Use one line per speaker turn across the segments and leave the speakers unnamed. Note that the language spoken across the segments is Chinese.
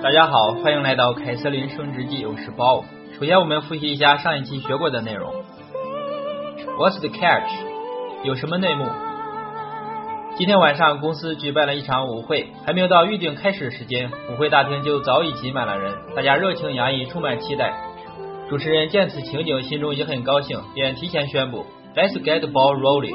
大家好，欢迎来到凯瑟琳升职记，我是包。首先我们复习一下上一期学过的内容。What's the catch？ 有什么内幕？今天晚上公司举办了一场舞会，还没有到预定开始时间，舞会大厅就早已挤满了人，大家热情洋溢，充满期待。主持人见此情景，心中也很高兴，便提前宣布 Let's get the ball rolling。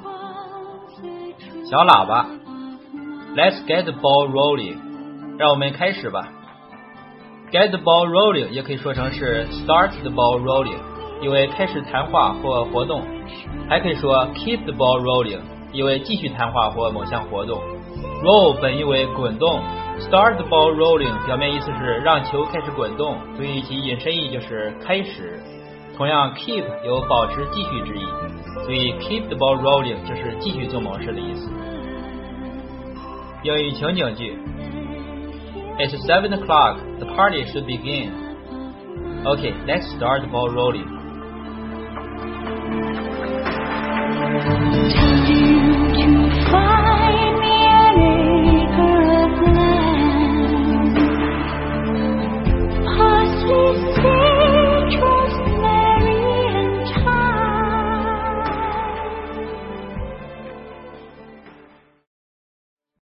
小喇叭 Let's get the ball rolling， 让我们开始吧。 Get the ball rolling 也可以说成是 Start the ball rolling， 意为开始谈话或活动，还可以说 Keep the ball rolling， 意为继续谈话或某项活动。 Roll 本意为滚动， Start the ball rolling 表面意思是让球开始滚动，所以其引申义就是开始。同样 Keep 有保持继续之意，所以 Keep the ball rolling 就是继续做某事的意思。英语情景句It's 7 o'clock. The party should begin. Okay, let's start the ball rolling.